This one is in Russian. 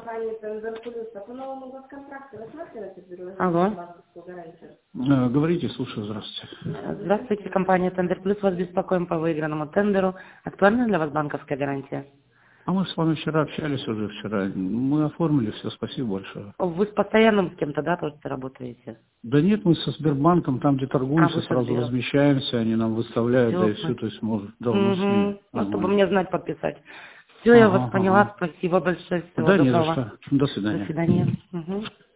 компании Тендер Плюс. А по новому госконтракту рассматриваете Алло. банковскую гарантию? Говорите, слушаю, здравствуйте. Здравствуйте, компания Тендер Плюс. Вас беспокоим по выигранному тендеру. Актуальна для вас банковская гарантия? А мы с вами вчера общались уже вчера. Мы оформили все, спасибо большое. Вы с постоянным с кем-то, да, тоже работаете? Да нет, мы со Сбербанком, там где торгуемся, вы со сразу Сбером. размещаемся, они нам выставляют, да и Всё. все, то есть может давно с ними. Ну, чтобы Ага. мне знать, подписать. Все, я вас Ага, поняла. ага. Спасибо большое. Всего Да, не за доброго. что. До До свидания. свидания. Мгм.